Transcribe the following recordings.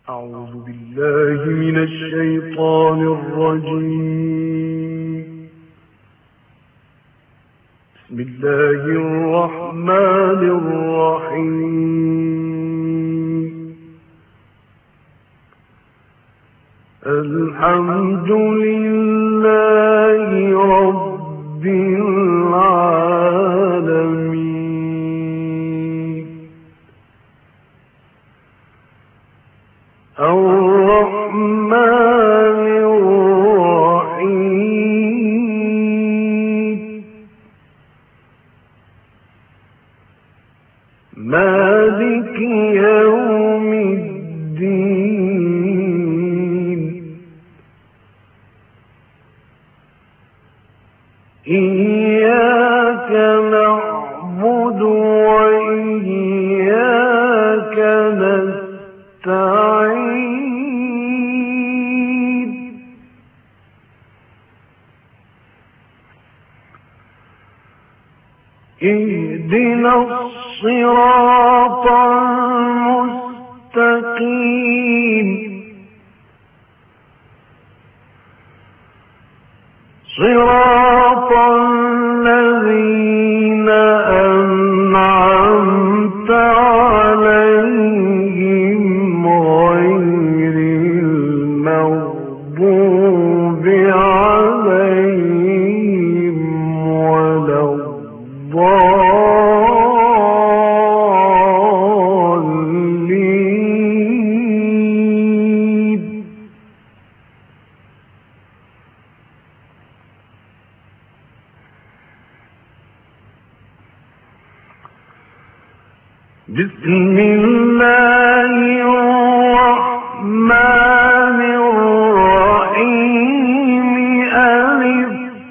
أعوذ بالله من الشيطان الرجيم. بسم الله الرحمن الرحيم. الحمد لله رب العالمين. الرحمن الرحيم. مالك يوم الدين. إياك نعبد وإياك نستعين. اهدنا الصراط المستقيم. صراط الذين أنعمت عليهم غير المغضوب عليهم ولا الضالين. بسم الله الرحمن الرحيم. ألف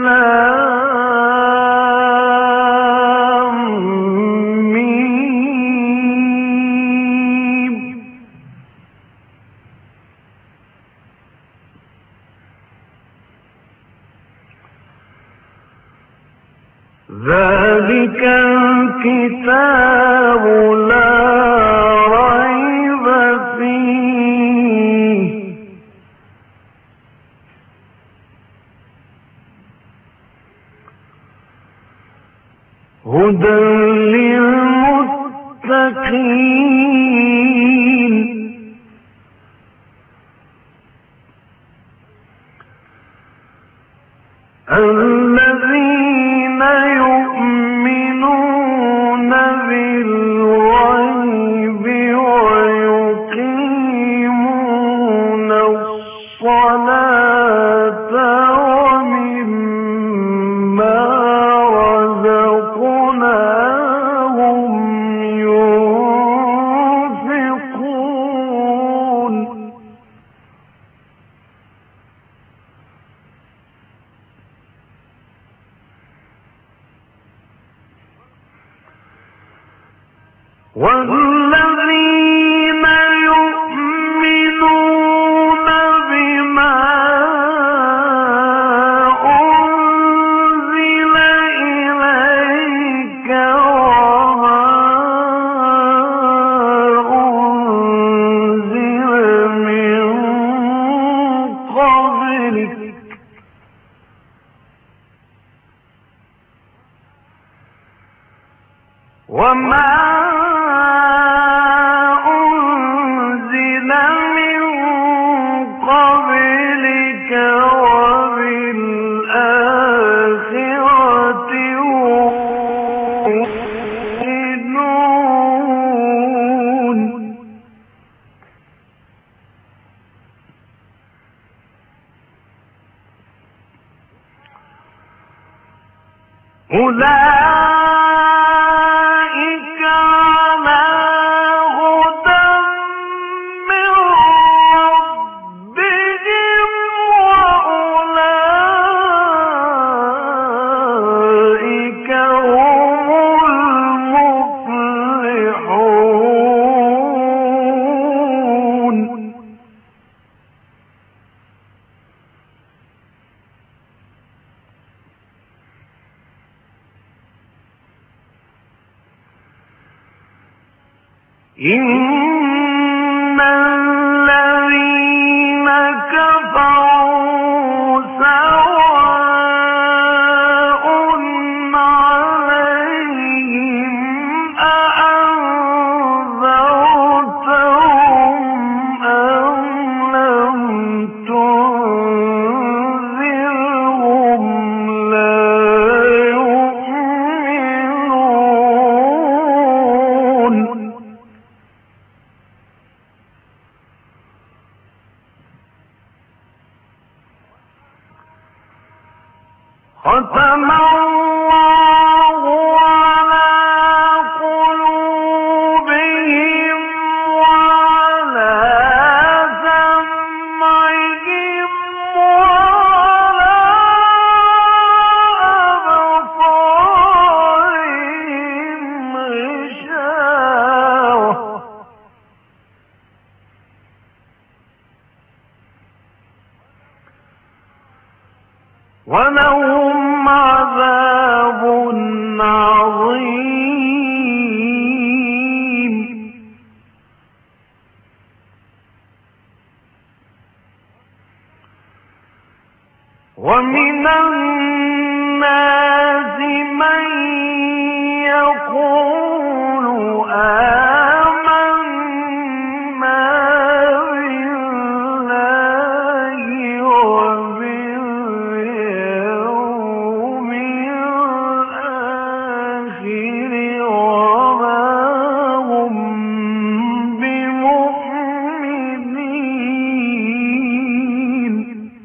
لام ميم. ذلك الكتاب لا ريب فيه. هدى للمتقين. الذين يؤمنون بالغيب ويقيمون الصلاة ومما رزقناهم ينفقون. والذين يؤمنون بما أنزل إليك وما أنزل من قبلك وما أولئك على هدى من ربهم وأولئك هم المفلحون. إن ختم الله على قلوبهم وعلى سمعهم وعلى أبصارهم غشاوة ولهم عذاب عظيم. ومن الناس من يقول آمنا بالله وباليوم الآخر وما هم بمؤمنين.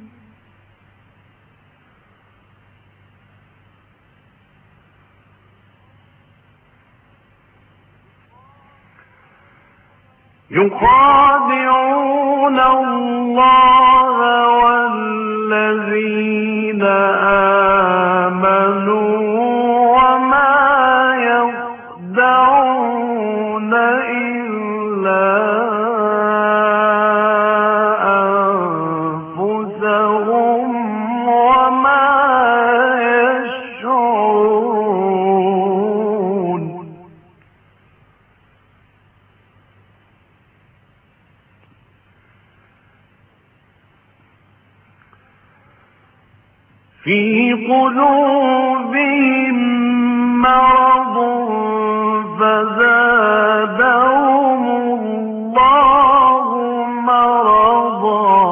يخادعون الله والذين آمنوا وما يخدعون إلا أنفسهم وما يشعرون. في قلوبهم مرض فزادهم الله مرضا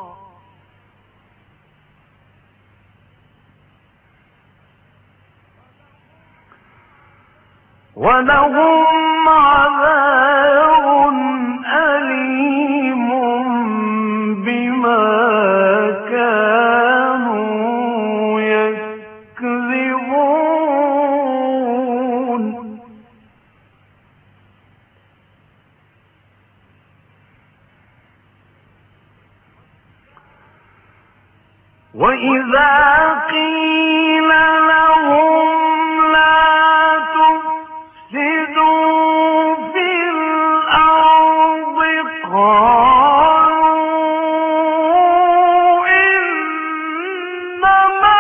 ولهم عذاب أليم بما كانوا يكذبون. وإذا قيل لهم لا تفسدوا في الأرض قالوا إنما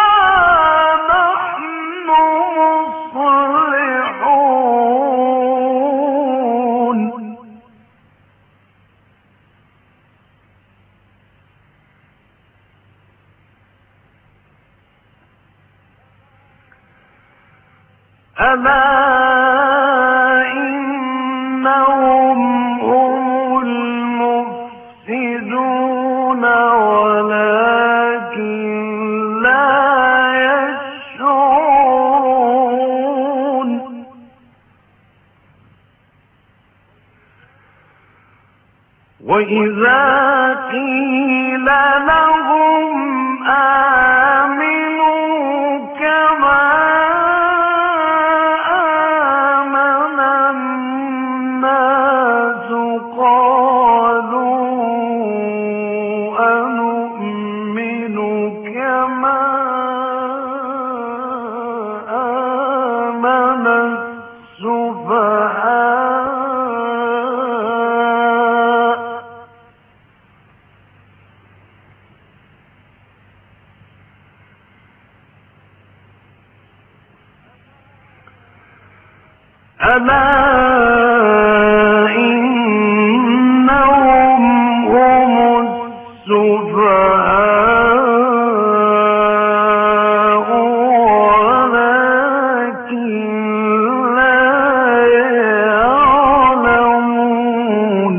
نحن مصلحون. ألا إنهم هم المفسدون ولكن لا يشعرون. وإذا قيل لهم آمنوا كما آمن الناس قالوا أنؤمن كما آمن السفهاء ألا إنهم هم السفهاء ولكن لا يعلمون.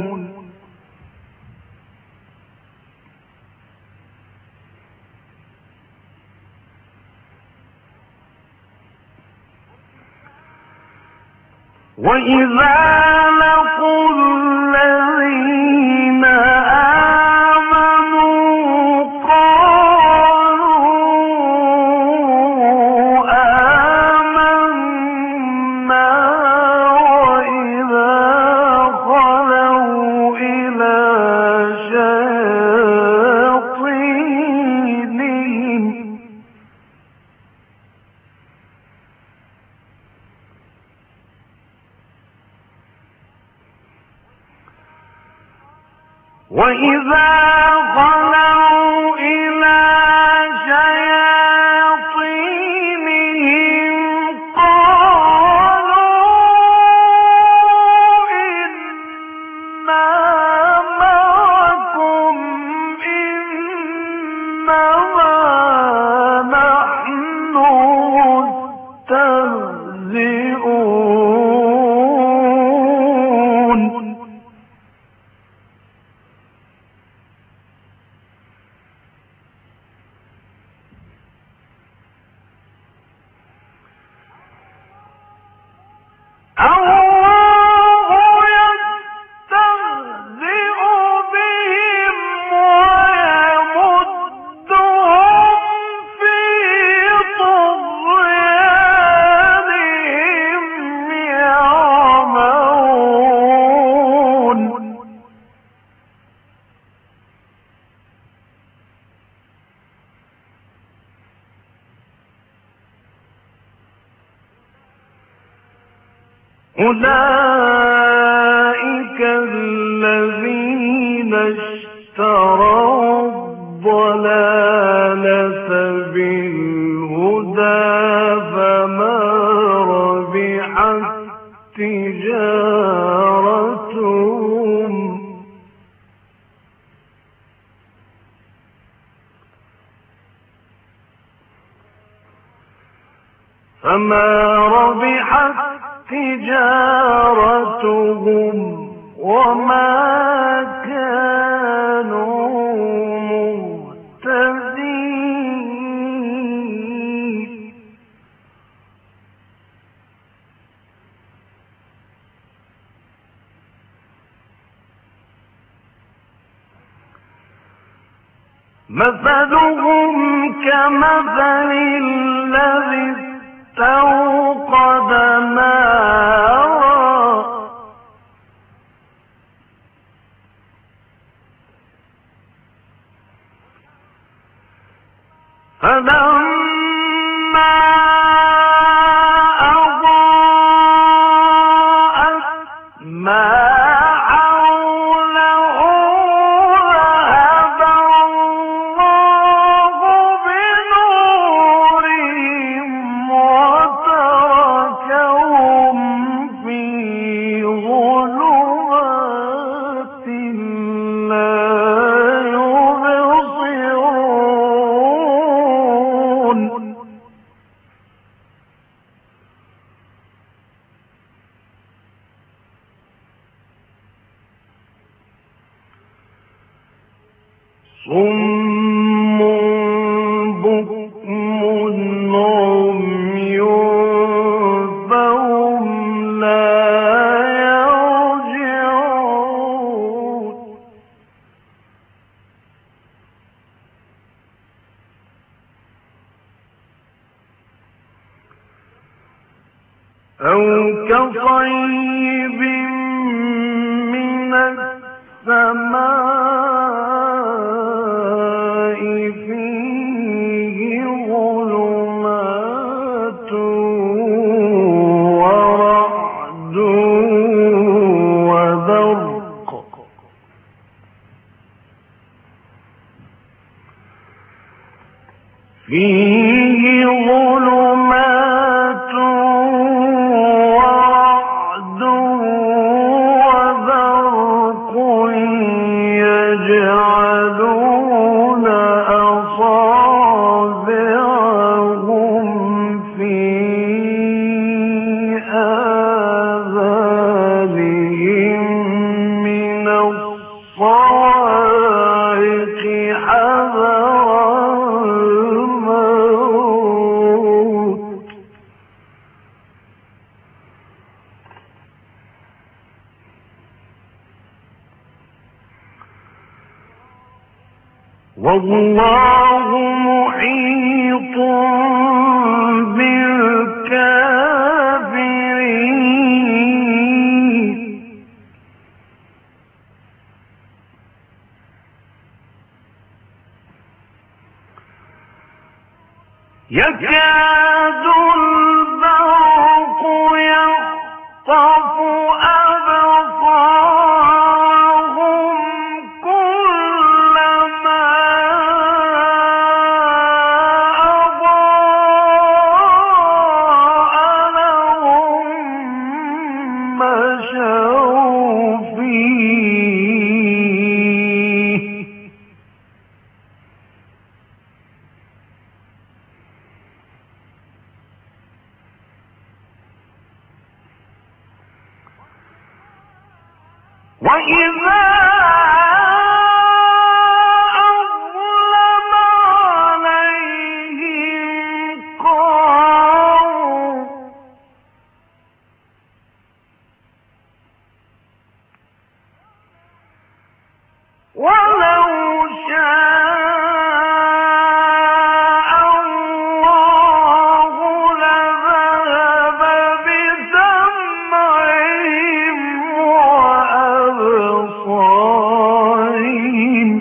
وإذا لقوا الذين آمنوا قالوا وإذا خلوا إلى شياطينهم قالوا إنا معكم إنما نحن مستهزئون أولئك الذين اشتروا الضلالة بالهدى فما ربحت تجارتهم وما كانوا مهتدين مثلهم كمثل الذي استوقد نارا فلما أضاءت ما حوله ذهب الله بنورهم وتركهم في ظلمات لا يبصرون صم بكم عمي فهم لا يرجعون أو كصيب من السماء فيه ظلمات ورعد وبرق فيه ظلمات ورعد وبرق يجعلون أصابعهم في آذانهم من الصواعق حذر الموت والله محيط بالكافرين يكاد البرق يخطف أبصارهم كلما ولو شاء الله لذهب بسمعهم وأبصارهم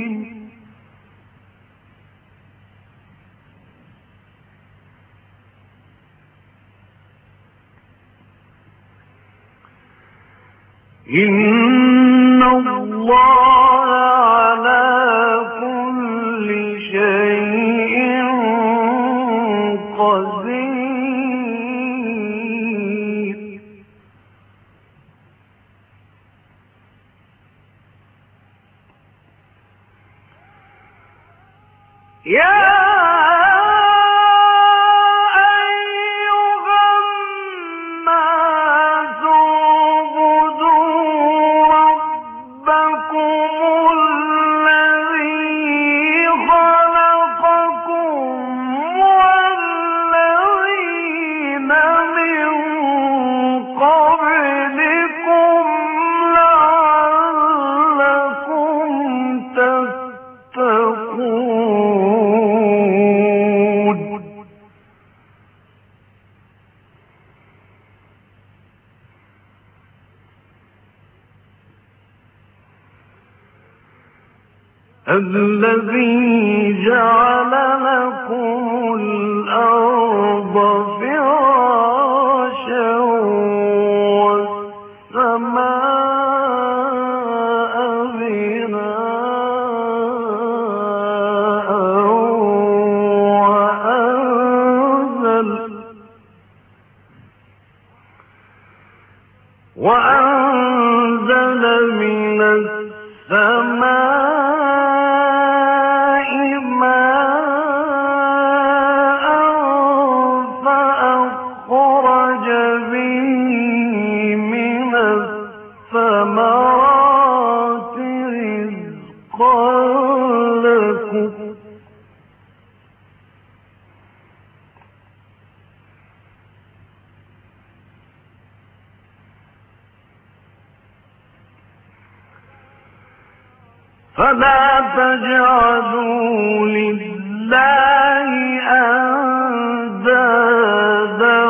إن الله على كل شيء قدير يا الذي جعل لكم الأرض فراشا والسماء بناء وأنزل من السماء فلا تجعلوا لله أندادا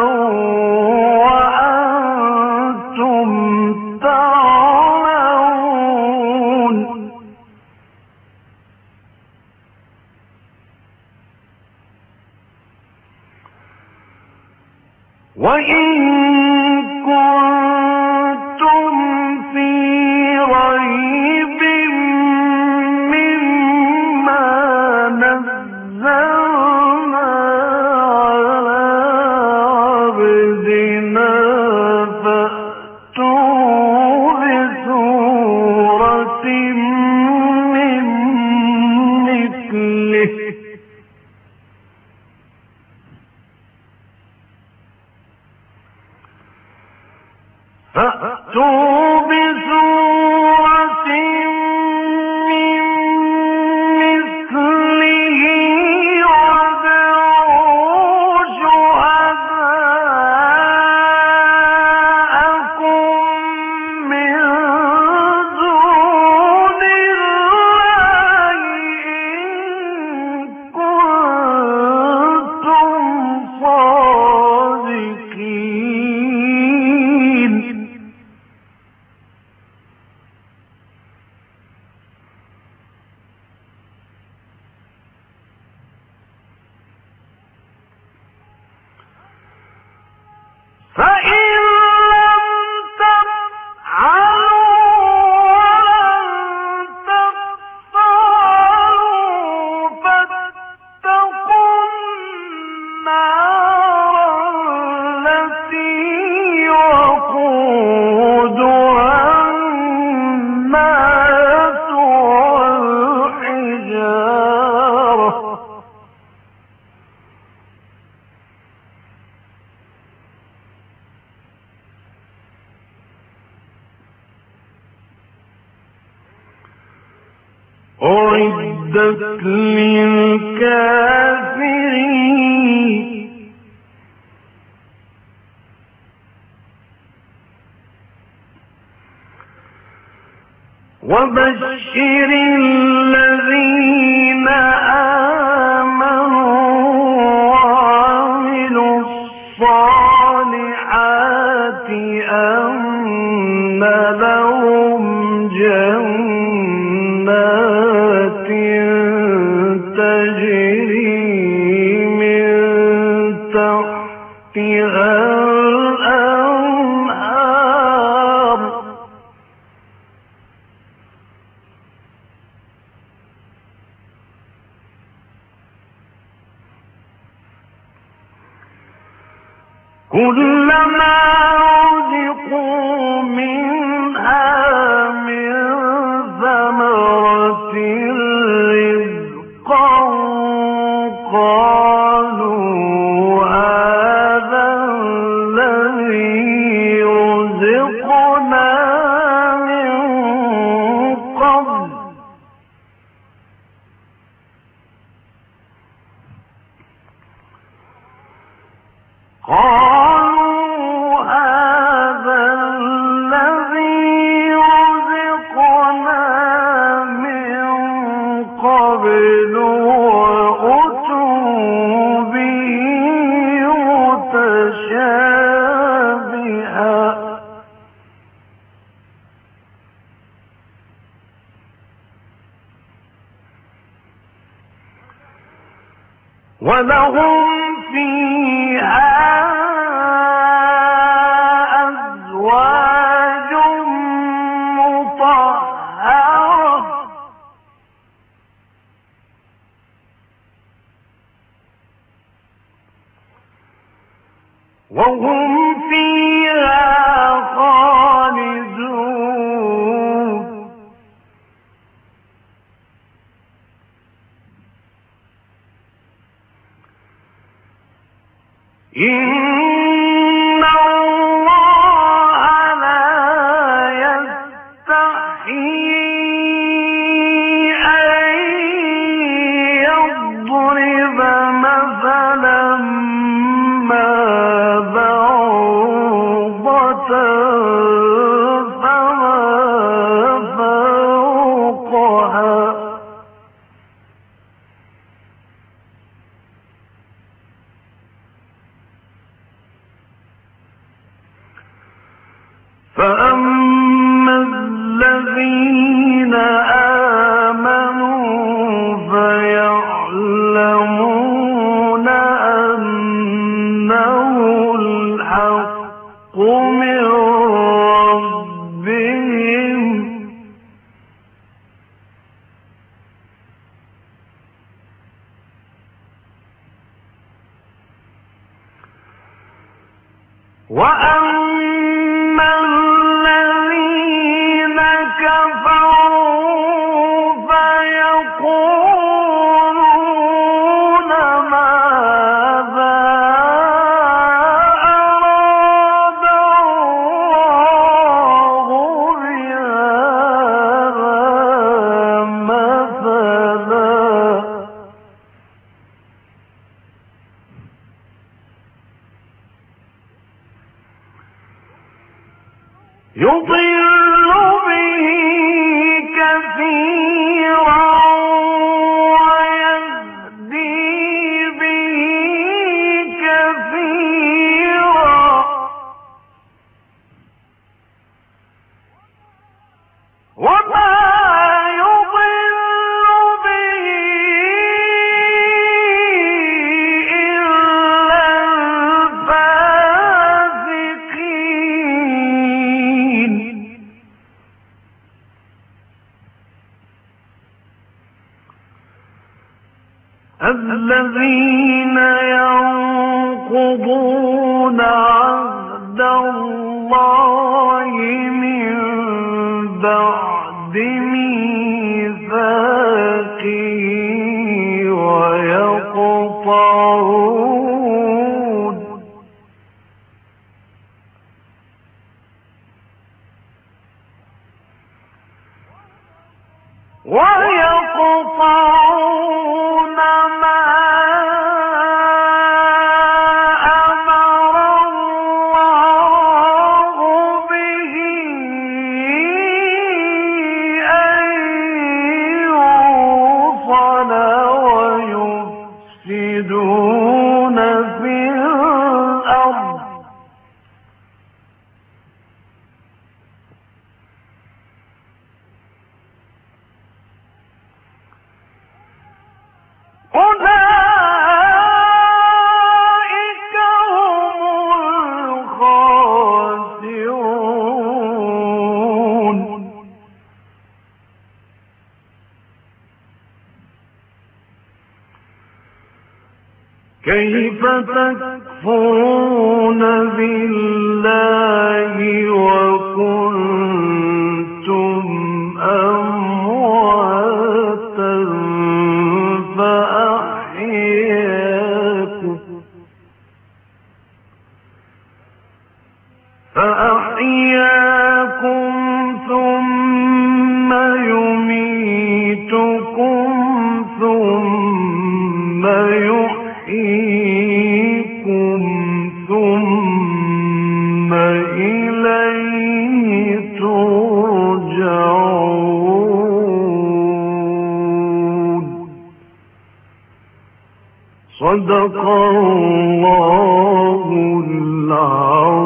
وأنتم تعلمون وإن كنتم في ريب نزلنا على عبدنا فأتوا بسورة من مثله فإن لم تفعلوا ولن تفعلوا فاتقوا النار التي وقودها الناس والحجارة أعدت للكافرين وبشر تجري من تحتها الأنهار كلما رزقوا منها من ثمرة رزقا قالوا هذا الذي رزقنا من قبل وأتوا به متشابها ولهم فيها أزواج مطهرة وهم فيها خالدون إن الله لا يستحيي أن يضرب مثلا ما بعوضة فما فوقها فأما الذين آمنوا فيعلمون أنه الحق من ربهم وأما الذين كفروا فيقولون ماذا أراد الله بهذا مثلا يضل به كثيرا ويهدي به كثيرا وما يضل به إلا الفاسقين الذين ينقضون عهد الله من بعد ميثاقه ويقطعون ما أمر الله به أن يوصل ويفسدون في الأرض كيف تكفرون بالله وكنتم أمواتا فأحياكم ثم يميتكم ثم يحييكم ثم إليه ترجعون. صدق الله العظيم.